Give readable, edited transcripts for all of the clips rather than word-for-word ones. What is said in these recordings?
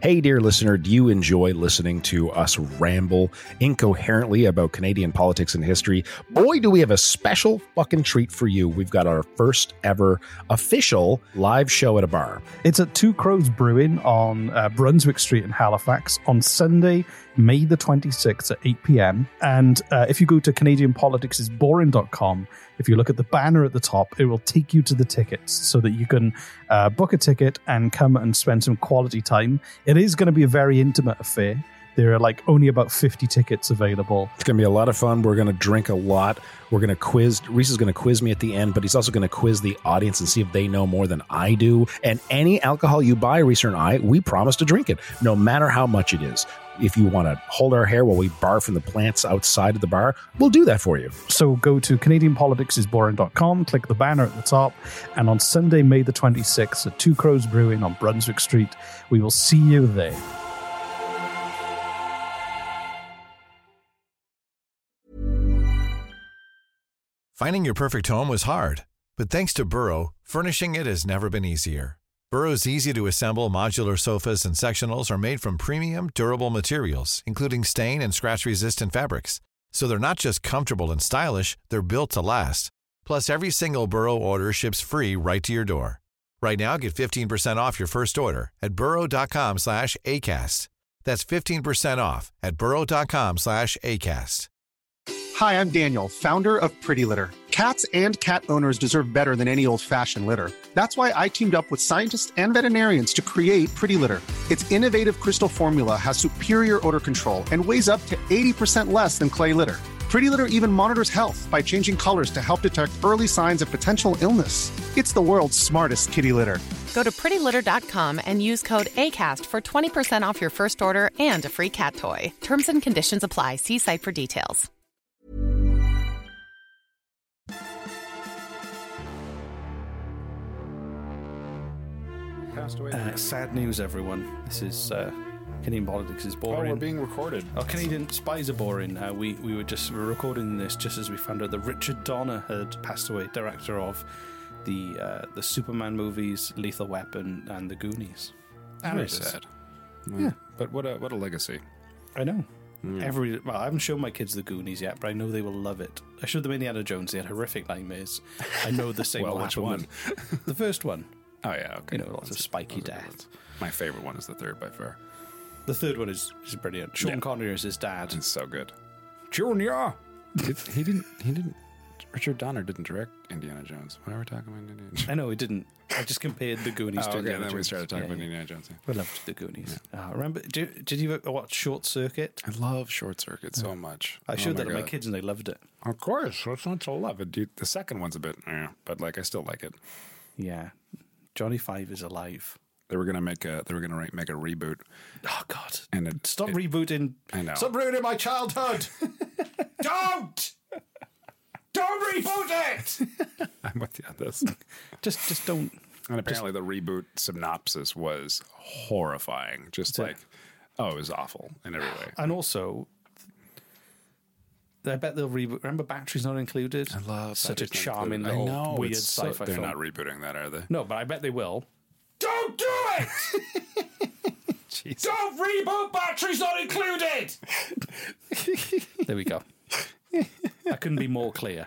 Hey, dear listener, do you enjoy listening to us ramble incoherently about Canadian politics and history? Boy, do we have a special fucking treat for you. We've got our first ever official live show at a bar. It's at Two Crows Brewing on Brunswick Street in Halifax on Sunday, May the 26th at 8 p.m. And if you go to CanadianPoliticsIsBoring.com, if you look at the banner at the top, it will take you to the tickets so that you can book a ticket and come and spend some quality time. It is going to be a very intimate affair. There are only about 50 tickets available. It's going to be a lot of fun. We're going to drink a lot. We're going to quiz. Reese is going to quiz me at the end, but he's also going to quiz the audience and see if they know more than I do. And any alcohol you buy, Reese and I, we promise to drink it, no matter how much it is. If you want to hold our hair while we barf from the plants outside of the bar, we'll do that for you. So go to CanadianPoliticsIsBoring.com, click the banner at the top, and on Sunday, May the 26th at Two Crows Brewing on Brunswick Street, we will see you there. Finding your perfect home was hard, but thanks to Burrow, furnishing it has never been easier. Burrow's easy-to-assemble modular sofas and sectionals are made from premium, durable materials, including stain and scratch-resistant fabrics. So they're not just comfortable and stylish, they're built to last. Plus, every single Burrow order ships free right to your door. Right now, get 15% off your first order at burrow.com/ACAST. That's 15% off at burrow.com/ACAST. Hi, I'm Daniel, founder of Pretty Litter. Cats and cat owners deserve better than any old-fashioned litter. That's why I teamed up with scientists and veterinarians to create Pretty Litter. Its innovative crystal formula has superior odor control and weighs up to 80% less than clay litter. Pretty Litter even monitors health by changing colors to help detect early signs of potential illness. It's the world's smartest kitty litter. Go to prettylitter.com and use code ACAST for 20% off your first order and a free cat toy. Terms and conditions apply. See site for details. Sad news, everyone. This is Canadian Politics is Boring. Oh, we're being recorded. Oh, Canadian Spies are Boring. We were recording this just as we found out that Richard Donner had passed away, director of the Superman movies, Lethal Weapon, and The Goonies. Very sad. Yeah, but what a legacy. I know. I haven't shown my kids The Goonies yet, but I know they will love it. I showed them Indiana Jones. They had horrific nightmares. I know the same Well, will which happen one? with the first one. Oh, yeah, okay. Lots of spiky death. My favorite one is the third by far. The third one is brilliant. Sean Connery is his dad. It's so good. Junior! He didn't. Richard Donner didn't direct Indiana Jones. Why are we talking about Indiana Jones? I know he didn't. I just compared The Goonies to Indiana then Jones. we started talking about Indiana Jones. Yeah. We loved The Goonies. Remember, did you ever watch Short Circuit? I love Short Circuit so much. I showed that to my kids and they loved it. Of course. What's not to love it? The second one's a bit, but I still like it. Yeah. Johnny Five is alive. They were gonna make a reboot. Oh God! And stop rebooting. I know. Stop ruining my childhood. Don't reboot it. I'm with you on this. Just don't. And apparently, the reboot synopsis was horrifying. It was awful in every way. And also, I bet they'll reboot. Remember, Batteries Not Included. I love such a Batteries Not charming Included. little weird sci-fi They're film. not rebooting that, are they? No, but I bet they will. Don't do it! Jesus. Don't reboot Batteries Not Included! There we go. I couldn't be more clear.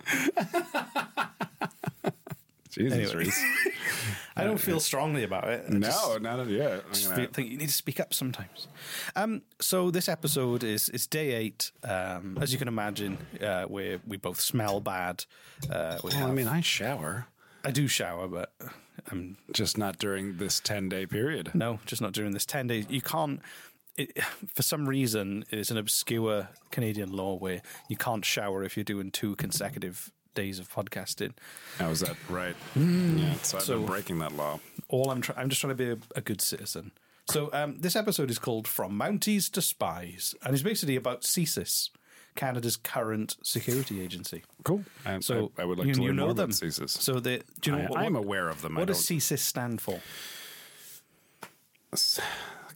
Jesus, Reese. I don't feel strongly about it. No, not yet. I think you need to speak up sometimes. So this episode is day 8. As you can imagine, we both smell bad. I shower. I do shower, but I'm just not during this 10-day period. No, just not during this 10 days. You can't. For some reason, it's an obscure Canadian law where you can't shower if you're doing 2 consecutive days of podcasting. Oh, is that right? Yeah, so I've been breaking that law. I'm just trying to be a good citizen. So this episode is called From Mounties to Spies, and it's basically about CSIS, Canada's current security agency. Cool. So I would like to learn more about CSIS. So do you know I'm aware of them. What does CSIS stand for?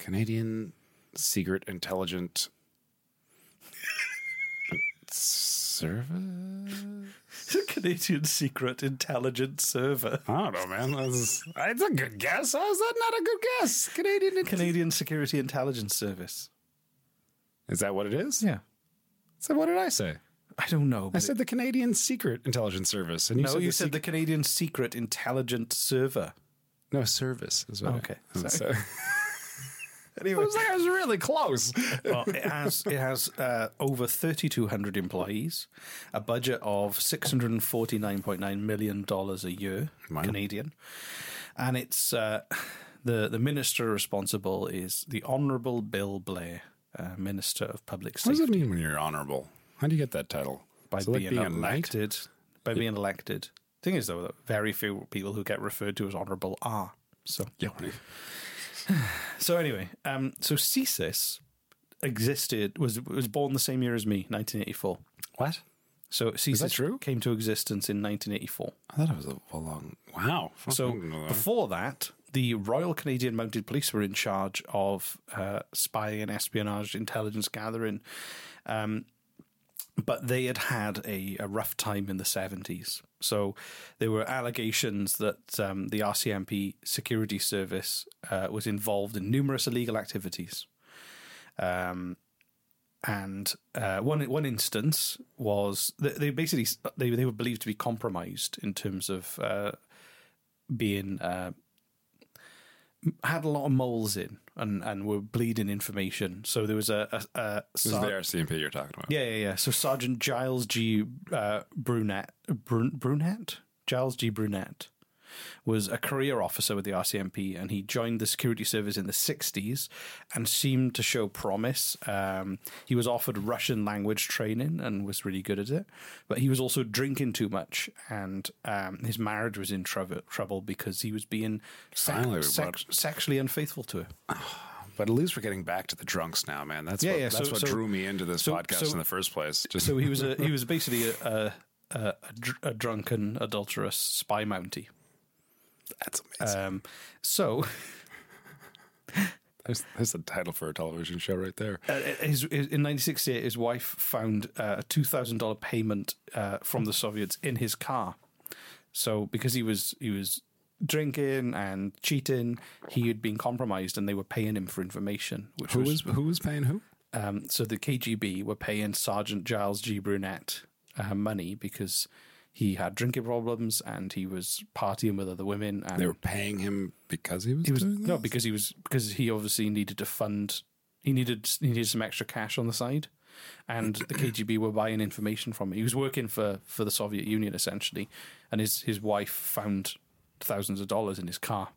Canadian Secret Intelligent Service? Canadian Secret Intelligence Server. I don't know, man. It's a good guess. How is that not a good guess? Canadian Security Intelligence Service. Is that what it is? Yeah. So what did I say? I don't know. I said the Canadian Secret Intelligence Service. And you said the Canadian Secret Intelligence Server. No, service is what Okay. So, Anyway, I was really close. well, it has over 3,200 employees, a budget of $649.9 million a year, Wow. Canadian, and it's the minister responsible is the Honourable Bill Blair, Minister of Public What Safety. does it mean when you're honorable? How do you get that title? By Is it like being being a knight? elected. By being elected. Thing is, though, that very few people who get referred to as honourable are. So. Yeah. So anyway, so CSIS existed, was born the same year as me, 1984. What? So CSIS that true? came to existence in 1984. I thought it was a long... Wow. So before that, the Royal Canadian Mounted Police were in charge of spying and espionage, intelligence gathering. But they had a rough time in the 70s. So there were allegations that the RCMP security service was involved in numerous illegal activities. And one instance was they basically they were believed to be compromised in terms of being had a lot of moles in and were bleeding information. So there was This is the RCMP you're talking about. Yeah. So Sergeant Giles G. Brunette, Giles G. Brunette was a career officer with the RCMP, and he joined the security service in the 60s and seemed to show promise. He was offered Russian language training and was really good at it, but he was also drinking too much, and his marriage was in trouble because he was being sexually unfaithful to her. But at least we're getting back to the drunks now, man. That's what drew me into this podcast in the first place. So he was basically a drunken, adulterous spy mountie. That's amazing. So there's the title for a television show right there. in 1968, his wife found a $2,000 payment from the Soviets in his car. So because he was drinking and cheating, he had been compromised, and they were paying him for information. Who was paying who? So the KGB were paying Sergeant Giles G. Brunette money because he had drinking problems and he was partying with other women. And they were paying him because he was doing no, this? because he obviously needed to fund. He needed some extra cash on the side, and the KGB were buying information from him. He was working for the Soviet Union essentially, and his wife found thousands of dollars in his car.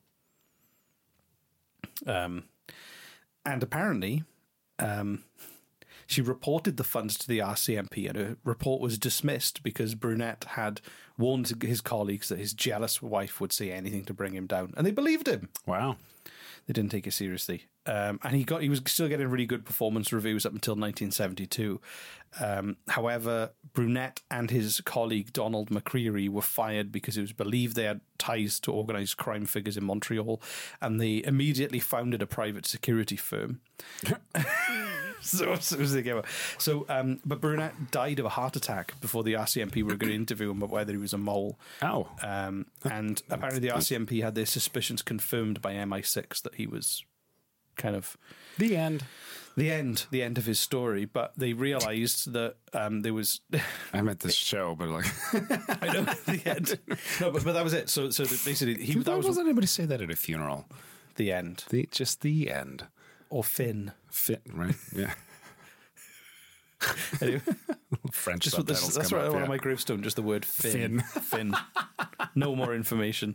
And apparently, she reported the funds to the RCMP, and her report was dismissed because Brunette had warned his colleagues that his jealous wife would say anything to bring him down, and they believed him. Wow. They didn't take it seriously. And he was still getting really good performance reviews up until 1972. However, Brunette and his colleague Donald McCreary were fired because it was believed they had ties to organised crime figures in Montreal, and they immediately founded a private security firm. But Brunette died of a heart attack before the RCMP were going to interview him about whether he was a mole. Ow. And apparently the RCMP had their suspicions confirmed by MI6 that he was kind of the end of his story. But they realised that there was... I meant this show, but like... I know, the end. No, but that was it. So basically... Why doesn't anybody say that at a funeral? The end. Just the end. Or Finn. Finn, right? Yeah. Anyway, French just subtitles that's come right up, on my gravestone, just the word Finn. Finn. No more information.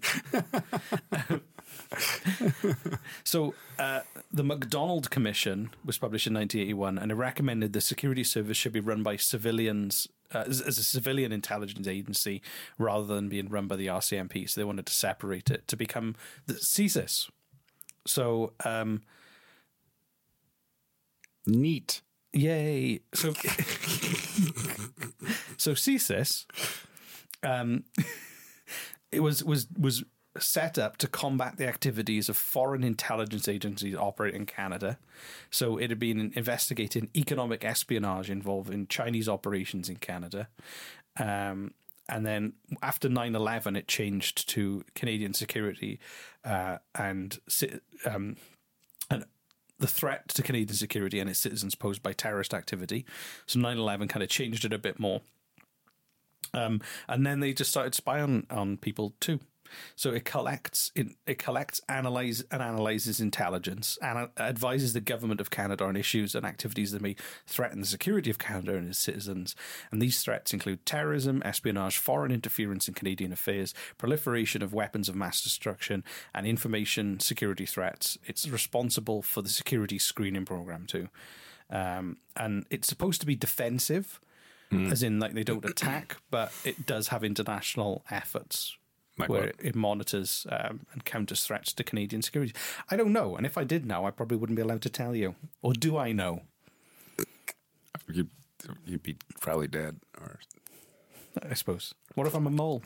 So the MacDonald Commission was published in 1981, and it recommended the security service should be run by civilians as a civilian intelligence agency rather than being run by the RCMP. So they wanted to separate it to become the CSIS. So neat. Yay. So CSIS, it was set up to combat the activities of foreign intelligence agencies operating in Canada. So it had been investigating economic espionage involving Chinese operations in Canada. And then after 9/11, it changed to Canadian security and the threat to Canadian security and its citizens posed by terrorist activity. So 9/11 kind of changed it a bit more. And then they just started spying on people too. So it collects, analyzes intelligence, and advises the government of Canada on issues and activities that may threaten the security of Canada and its citizens. And these threats include terrorism, espionage, foreign interference in Canadian affairs, proliferation of weapons of mass destruction, and information security threats. It's responsible for the security screening program too. And it's supposed to be defensive, as in like they don't attack, but it does have international efforts. Like where what? it monitors and counters threats to Canadian security. I don't know, and if I did know, I probably wouldn't be allowed to tell you. Or do I know? You'd be probably dead, or I suppose. What if I'm a mole?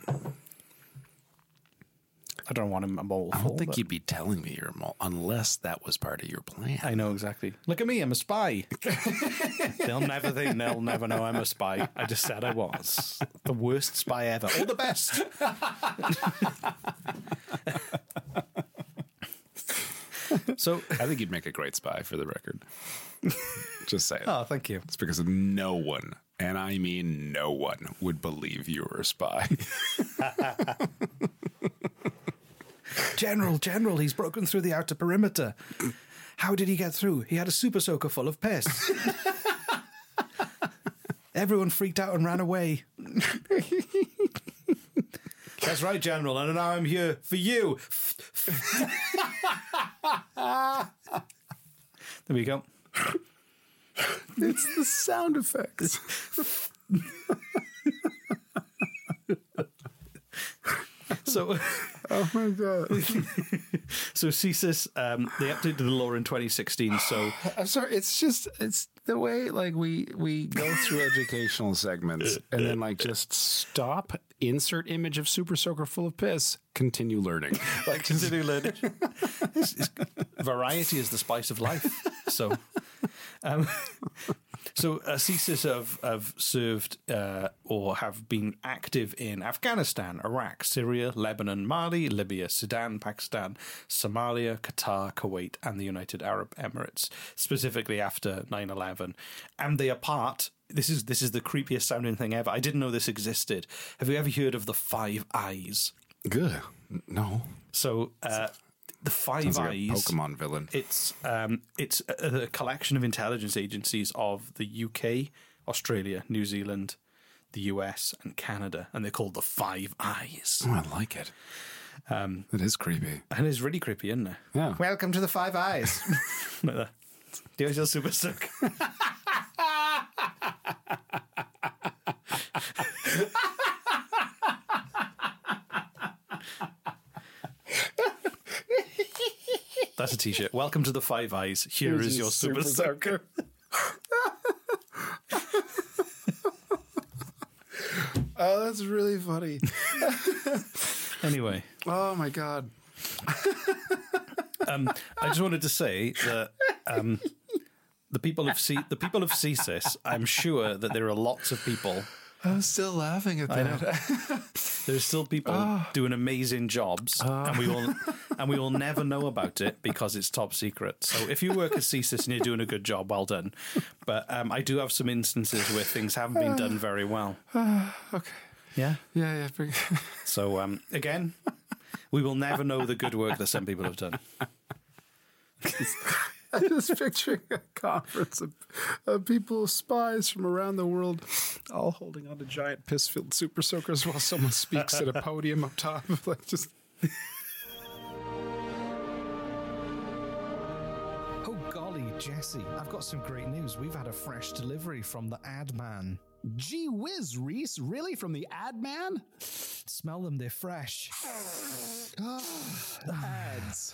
I don't want a mole. I don't think you'd be telling me you're a mole unless that was part of your plan. I know exactly. Look at me, I'm a spy. They'll never know I'm a spy. I just said I was. The worst spy ever. Or the best. So I think you'd make a great spy, for the record. Just saying. Oh, thank you. It's because no one, and I mean no one, would believe you were a spy. General, he's broken through the outer perimeter. How did he get through? He had a super soaker full of piss. Everyone freaked out and ran away. That's right, General, and now I'm here for you. There we go. It's the sound effects. So, Oh my God. so CSIS, they updated the law in 2016. So, I'm sorry. It's the way like we go through educational segments and then like just stop, insert image of super soaker full of piss, continue learning. Like continue learning. Variety is the spice of life. So, CSIS have served or have been active in Afghanistan, Iraq, Syria, Lebanon, Mali, Libya, Sudan, Pakistan, Somalia, Qatar, Kuwait, and the United Arab Emirates, specifically after 9/11. And they are part. This is the creepiest sounding thing ever. I didn't know this existed. Have you ever heard of the Five Eyes? good. No. So the Five Sounds like Eyes, a Pokemon villain. It's a collection of intelligence agencies of the UK, Australia, New Zealand, the US, and Canada, and they're called the Five Eyes. Oh, I like it. It is creepy. And it's really creepy, isn't it? Yeah. Welcome to the Five Eyes. Like that. Do you feel super sick? That's a t-shirt. Welcome to the Five Eyes. Here is your super soaker. Oh, that's really funny. Anyway. Oh my God. I just wanted to say that the people of CSIS, I'm sure that there are lots of people. I'm still laughing at that. There's still people doing amazing jobs, and we will never know about it because it's top secret. So if you work at CSIS and you're doing a good job, well done. But I do have some instances where things haven't been done very well. Okay. Yeah. Yeah. So again, we will never know the good work that some people have done. I'm just picturing a conference of people, spies from around the world, all holding on to giant piss-filled super soakers while someone speaks at a podium up top. Like just. Oh golly, Jesse, I've got some great news. We've had a fresh delivery from the Ad Man. Gee whiz, Reese, really? From the Ad Man? Smell them, they're fresh. The ads.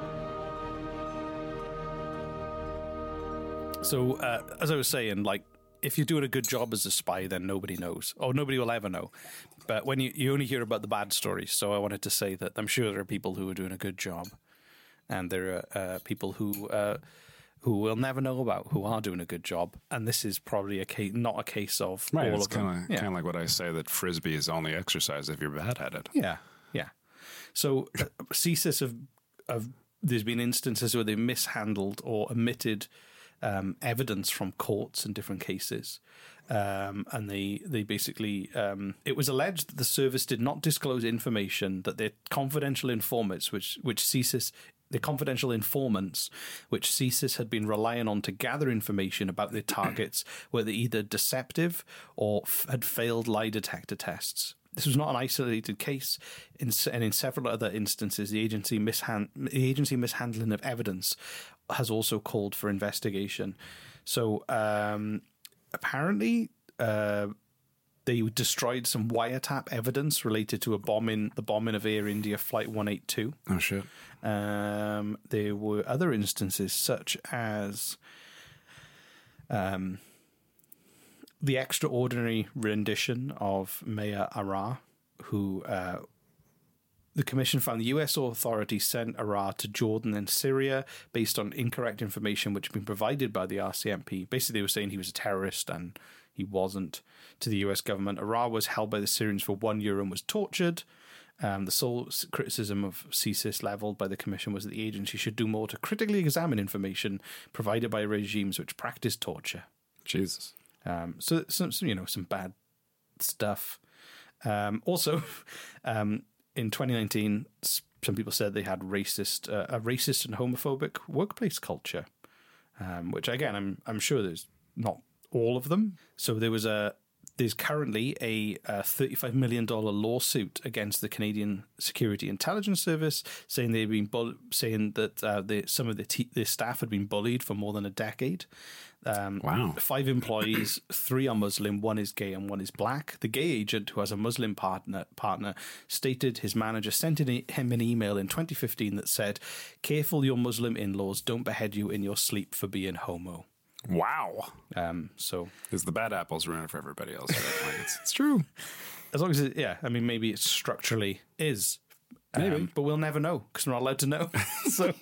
So as I was saying, like if you're doing a good job as a spy, then nobody knows, or nobody will ever know. But when you only hear about the bad stories, so I wanted to say that I'm sure there are people who are doing a good job, and there are people who we'll never know about who are doing a good job. And this is probably not a case of right. all It's of them. kind of like what I say, that Frisbee is only exercise if you're bad at it. Yeah. So CSIS there's been instances where they've mishandled or omitted evidence from courts in different cases. And they basically, it was alleged that the service did not disclose information that their confidential informants, which CSIS had been relying on to gather information about their targets, were either deceptive or had failed lie detector tests. This was not an isolated case, and in several other instances, the agency mishandling of evidence has also called for investigation. So apparently, they destroyed some wiretap evidence related to the bombing of Air India Flight 182. Oh shit! There were other instances such as the extraordinary rendition of Maya Arar, who the commission found the U.S. authorities sent Arar to Jordan and Syria based on incorrect information which had been provided by the RCMP. Basically, they were saying he was a terrorist, and he wasn't, to the U.S. government. Arar was held by the Syrians for 1 year and was tortured. The sole criticism of CSIS leveled by the commission was that the agency should do more to critically examine information provided by regimes which practice torture. Jesus. So some bad stuff. Also, in 2019, some people said they had a racist and homophobic workplace culture, which again, I'm sure there's not all of them. So there's currently a $35 million lawsuit against the Canadian Security Intelligence Service, saying that some of their staff had been bullied for more than a decade. Wow. 5 employees, 3 are Muslim, 1 is gay and 1 is black. The gay agent, who has a Muslim partner, stated his manager sent him an email in 2015 that said, "Careful, your Muslim in-laws don't behead you in your sleep for being homo." Wow. So because the bad apples ruin it for everybody else. Right? Like it's true. As long as maybe it structurally is. Maybe. But we'll never know because we're not allowed to know. So,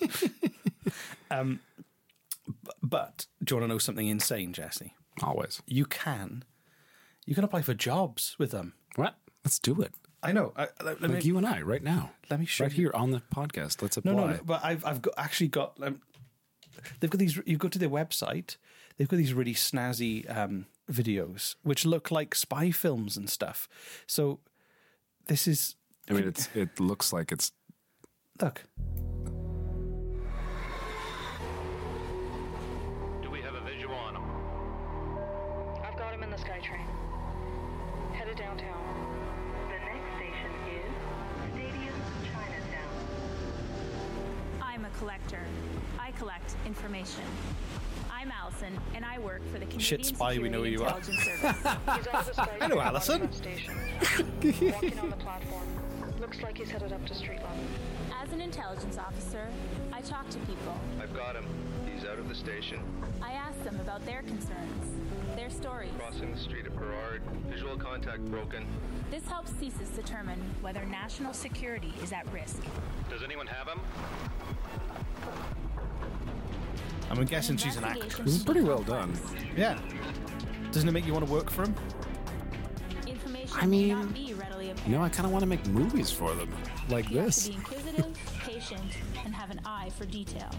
but do you want to know something insane, Jesse? Always. You can apply for jobs with them. What? Let's do it. I know. Like you and I right now. Let me show you. Right here on the podcast. Let's apply. No. But I've got. They've got these. You go to their website. They've got these really snazzy videos, which look like spy films and stuff. So this is. I mean, it looks like it's. Look. Do we have a visual on him? I've got him in the SkyTrain. Headed downtown. The next station is Stadium Chinatown. I'm a collector. I collect information. I'm Allison, and I work for the Canadian Shit spy, we know who you are. He's out of the SkyTrain. Hello, Allison. Walking on the platform. Looks like he's headed up to street level. As an intelligence officer, I talk to people. I've got him. He's out of the station. I ask them about their concerns, their stories. Crossing the street at Burrard. Visual contact broken. This helps CSIS determine whether national security is at risk. Does anyone have him? I'm guessing she's an actress. It's pretty well done. Yeah. Doesn't it make you want to work for him? Information I mean, may not be readily apparent. I kind of want to make movies for them, like You have this. to be inquisitive, patient, and have an eye for detail.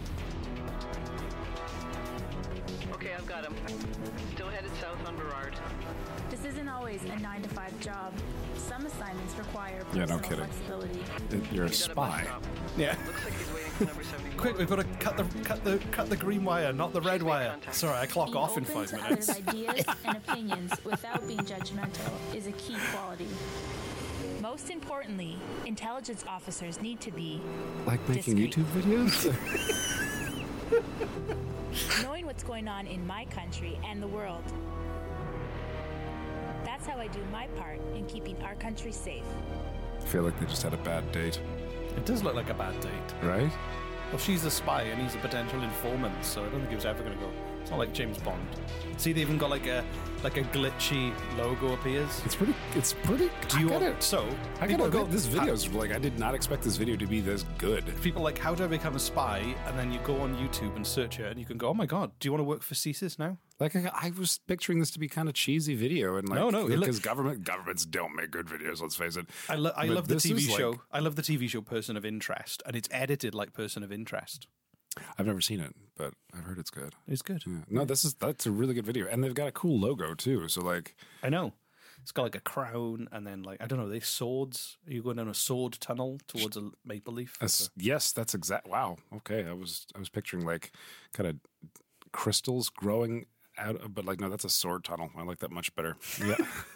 Okay, I've got him. Still headed south on Burrard. This isn't always a 9-to-5 job. Some assignments require Yeah, personal no kidding. flexibility. You're a He's at a bus spy. stop. Yeah. Looks like he's waiting for number 74. Quick, we've got to cut the green wire, not the red wire. Sorry, I clock Being off in open 5 to minutes. others' ideas and opinions without being judgmental is a key quality. Most importantly, intelligence officers need to be Like making discreet. YouTube videos? Knowing what's going on in my country and the world. That's how I do my part in keeping our country safe. I feel like they just had a bad date, It does look like a bad date. right? Well, she's a spy and he's a potential informant, so I don't think he was ever going to go. It's not like James Bond. See, they even got like a glitchy logo appears. It's pretty. Do you I want so? I gotta go. This video's like, I did not expect this video to be this good. People like, how do I become a spy? And then you go on YouTube and search it, and you can go, oh my god, do you want to work for CSIS now? Like I was picturing this to be kind of cheesy video, and like no, because governments don't make good videos. Let's face it. I love the TV show. I love the TV show Person of Interest, and it's edited like Person of Interest. I've never seen it, but I've heard it's good. It's good. Yeah. No, that's a really good video, and they've got a cool logo too. So like, I know it's got like a crown, and then like I don't know, they swords. Are you going down a sword tunnel towards a maple leaf? Yes, that's exact. Wow. Okay, I was picturing like kind of crystals growing out, but like no, that's a sword tunnel. I like that much better. Yeah.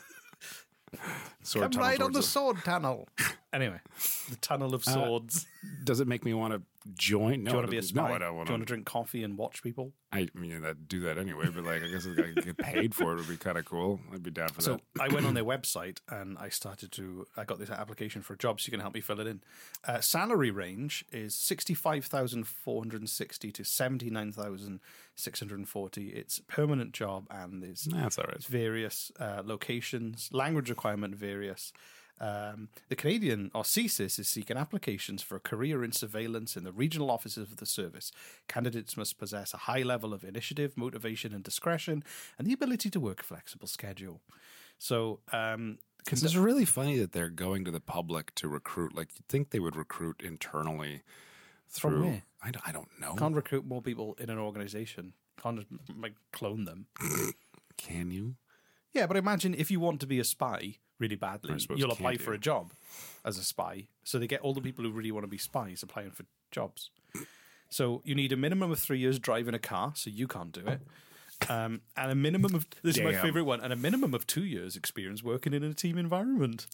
Come right on the sword tunnel. Anyway, the tunnel of swords. Does it make me want to join? No, do you want to be a spy? No, I don't want to. Do you want to drink coffee and watch people? I mean, I'd do that anyway, but like, I guess if I could get paid for it, would be kind of cool. I'd be down for that. So I went on their website and I got this application for a job, so you can help me fill it in. Salary range is 65,460 to 79,640. It's a permanent job, and that's all right. It's various locations, language requirement various. The Canadian, or CSIS, is seeking applications for a career in surveillance in the regional offices of the service. Candidates must possess a high level of initiative, motivation, and discretion, and the ability to work a flexible schedule. So, it's really funny that they're going to the public to recruit. Like, you'd think they would recruit internally through. From where? I don't know. Can't recruit more people in an organization. Can't just like clone them. Can you? Yeah, but imagine if you want to be a spy really badly, you'll apply for a job as a spy. So they get all the people who really want to be spies applying for jobs. So you need a minimum of 3 years driving a car, so you can't do it. And a minimum of, this is my favorite one, and a minimum of 2 years experience working in a team environment.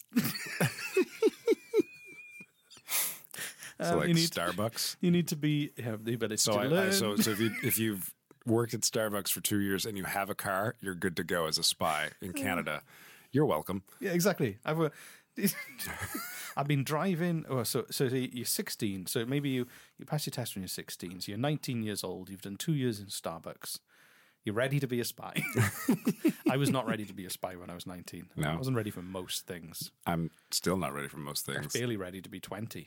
So like Starbucks? You need to have the ability to learn. So if you've worked at Starbucks for 2 years and you have a car, you're good to go as a spy in Canada. You're welcome. Yeah, exactly. I've been driving. Oh, so you're 16. So maybe you pass your test when you're 16. So you're 19 years old. You've done 2 years in Starbucks. You're ready to be a spy. I was not ready to be a spy when I was 19. No. I wasn't ready for most things. I'm still not ready for most things. I was barely ready to be 20.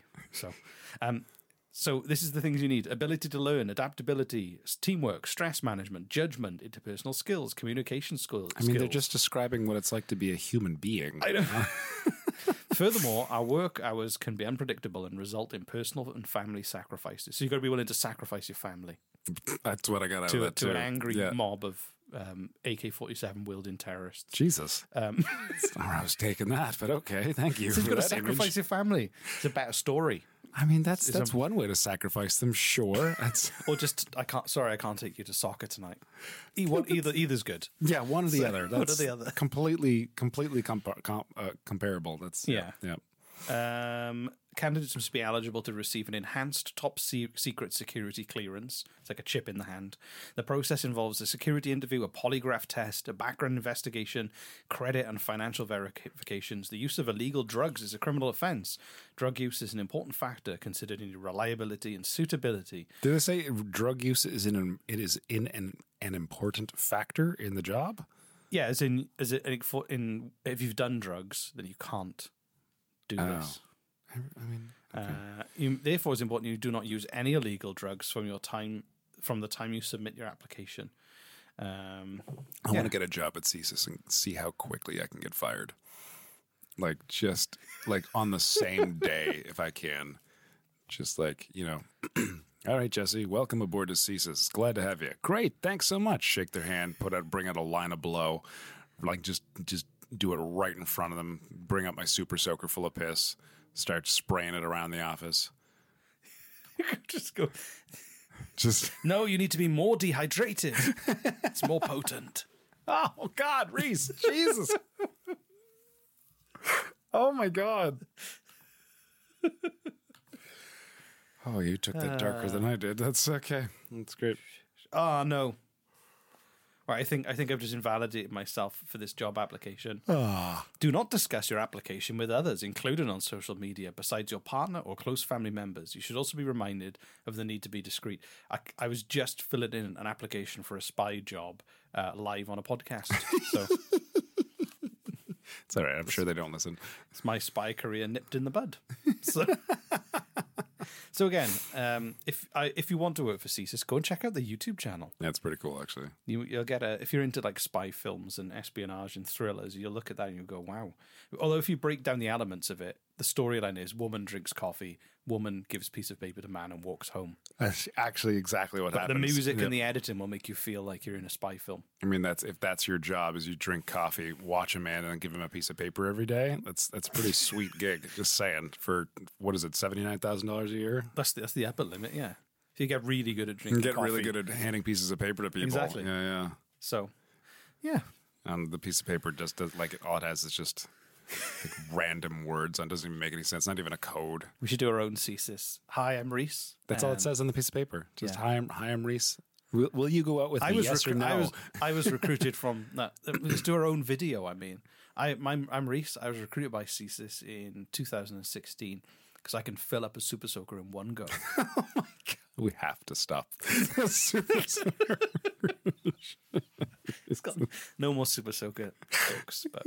So this is the things you need: ability to learn, adaptability, teamwork, stress management, judgment, interpersonal skills, communication skills. I mean, they're just describing what it's like to be a human being. I know. Furthermore, our work hours can be unpredictable and result in personal and family sacrifices. So you've got to be willing to sacrifice your family. That's what I got out of that, to an angry mob of AK-47 wielding terrorists. Jesus. That's not where I was taking that, but okay, thank you. So you've got to sacrifice your family. It's a better story. I mean, that's one way to sacrifice them, sure. Or just, I can't take you to soccer tonight. Either's good. Yeah, one or the other. That's one or the other. Completely comparable. That's yeah. Candidates must be eligible to receive an enhanced top secret security clearance. It's like a chip in the hand. The process involves a security interview, a polygraph test, a background investigation, credit and financial verifications. The use of illegal drugs is a criminal offence. Drug use is an important factor considered in reliability and suitability. Did they say drug use is an important factor in the job? Yeah, if you've done drugs, then you can't do this. I mean, okay. Therefore, it's important you do not use any illegal drugs from the time you submit your application. I want to get a job at CSIS and see how quickly I can get fired. Like, just like on the same day, if I can. Just like, all right, Jesse, welcome aboard to CSIS. Glad to have you. Great, thanks so much. Shake their hand, bring out a line of blow, like just do it right in front of them. Bring up my super soaker full of piss. Start spraying it around the office. You could just go. No, you need to be more dehydrated. It's more potent. Oh God, Reese, Jesus! Oh my God! Oh, you took that darker than I did. That's okay. That's great. Oh no! Right, I think I've just invalidated myself for this job application. Ah. Do not discuss your application with others, including on social media, besides your partner or close family members. You should also be reminded of the need to be discreet. I was just filling in an application for a spy job live on a podcast. So It's all right. I'm sure they don't listen. it's my spy career nipped in the bud. So again, if you want to work for CSIS, go and check out the YouTube channel. That's pretty cool, actually. You'll get if you're into like spy films and espionage and thrillers, you'll look at that and you'll go, wow. Although if you break down the elements of it, the storyline is woman drinks coffee, woman gives piece of paper to man and walks home. That's actually exactly what happens. The music and the editing will make you feel like you're in a spy film. I mean, if that's your job, is you drink coffee, watch a man, and then give him a piece of paper every day. That's a pretty sweet gig. Just saying. For what is it, $79,000 a year? That's the upper limit. Yeah, if you get really good at drinking, You get coffee. really good at handing pieces of paper to people. Exactly. Yeah. So, yeah. The piece of paper just does all it has is just like random words. It doesn't even make any sense. Not even a code. We should do our own CSIS. Hi, I'm Reese. That's all it says on the piece of paper. Just Yeah. hi, I'm Reese. Will you go out with me? Yes or no? I was recruited from. Let's do our own video. I mean, I'm Reese. I was recruited by CSIS in 2016 because I can fill up a super soaker in one go. Oh my God. We have to stop. It's got no more super soaker jokes. But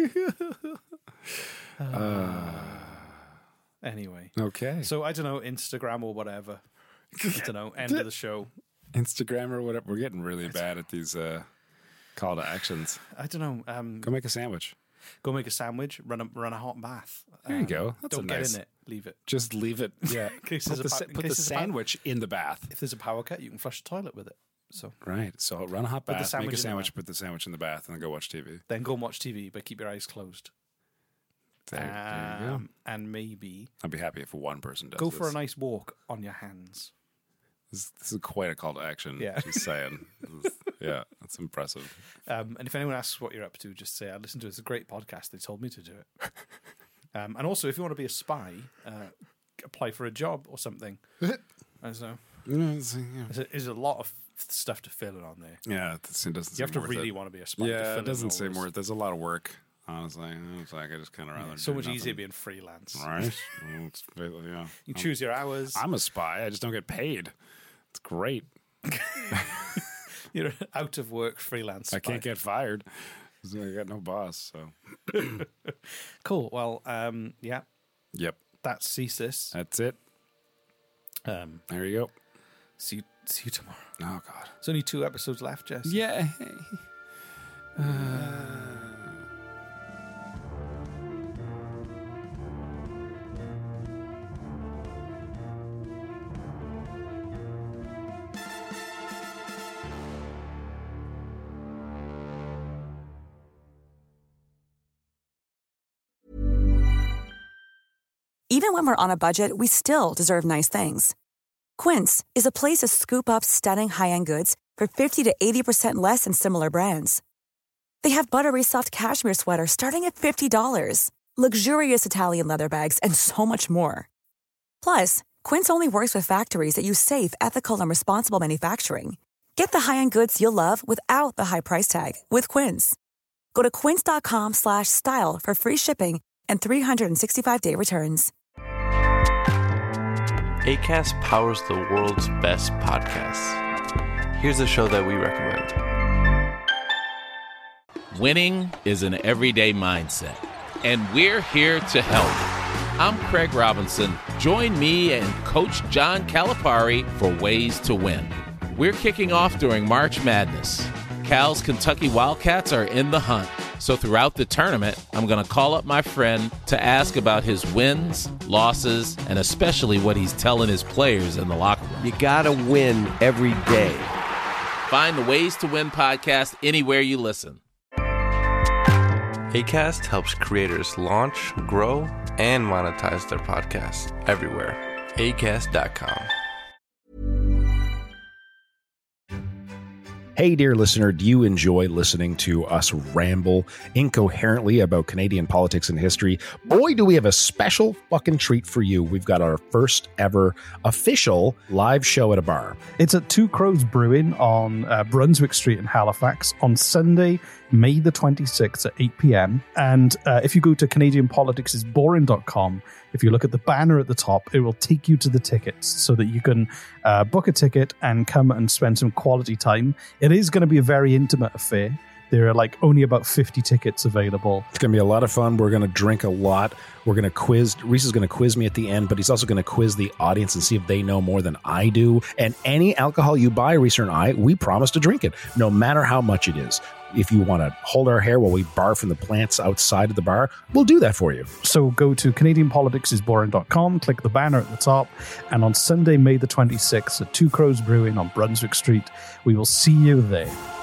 anyway, okay. So I don't know, Instagram or whatever. I don't know. End of the show. Instagram or whatever. We're getting really bad at these call to actions. I don't know. Go make a sandwich. Go make a sandwich. Run a hot bath. There you go. That's don't get in it. Leave it. Just leave it. Yeah. Put the sandwich in the bath. If there's a power cut, you can flush the toilet with it. So right. So run a hot Put the bath, sandwich make a in the sandwich, bath. put the sandwich in the bath, and then go watch TV. Then go and watch TV, but keep your eyes closed. There you go. And maybe I'd be happy if one person does go this. for a nice walk on your hands. This is quite a call to action. Yeah. She's saying. Yeah, that's impressive. And if anyone asks what you're up to, just say, I listened to it. It's a great podcast. They told me to do it. And also, if you want to be a spy, apply for a job or something. And so, there's a lot of stuff to fill in on there. Yeah, it doesn't seem You have to worth really it. want to be a spy. to Yeah, fill it doesn't in seem roles. worth it. There's a lot of work, honestly. It's like I just kind of rather So do much easier nothing. being freelance. Right? Well, yeah. You choose your hours. I'm a spy. I just don't get paid. It's great. You're out of work freelance. I can't spy. get fired. I got no boss. So Cool. Well, yeah. Yep. That's CSIS. That's it. There you go. See you tomorrow. Oh God. There's only 2 episodes left, Jess. Yeah. Even when we're on a budget, we still deserve nice things. Quince is a place to scoop up stunning high-end goods for 50 to 80% less than similar brands. They have buttery soft cashmere sweaters starting at $50, luxurious Italian leather bags, and so much more. Plus, Quince only works with factories that use safe, ethical, and responsible manufacturing. Get the high-end goods you'll love without the high price tag with Quince. Go to quince.com/style for free shipping and 365-day returns. Acast powers the world's best podcasts. Here's a show that we recommend. Winning is an everyday mindset, and we're here to help. I'm Craig Robinson. Join me and Coach John Calipari for Ways to Win. We're kicking off during March Madness. Cal's Kentucky Wildcats are in the hunt. So throughout the tournament, I'm going to call up my friend to ask about his wins, losses, and especially what he's telling his players in the locker room. You got to win every day. Find the Ways to Win podcast anywhere you listen. Acast helps creators launch, grow, and monetize their podcasts everywhere. Acast.com. Hey, dear listener, do you enjoy listening to us ramble incoherently about Canadian politics and history? Boy, do we have a special fucking treat for you. We've got our first ever official live show at a bar. It's at Two Crows Brewing on Brunswick Street in Halifax on Sunday, May the 26th at 8 p.m. And if you go to CanadianPoliticsIsBoring.com, if you look at the banner at the top, it will take you to the tickets so that you can book a ticket and come and spend some quality time. It is going to be a very intimate affair. There are like only about 50 tickets available. It's going to be a lot of fun. We're going to drink a lot. We're going to quiz. Reese is going to quiz me at the end, but he's also going to quiz the audience and see if they know more than I do. And any alcohol you buy, Reese and I, we promise to drink it, no matter how much it is. If you want to hold our hair while we barf from the plants outside of the bar, we'll do that for you. So go to CanadianPoliticsIsBoring.com, click the banner at the top, and on Sunday, May the 26th at Two Crows Brewing on Brunswick Street, we will see you there.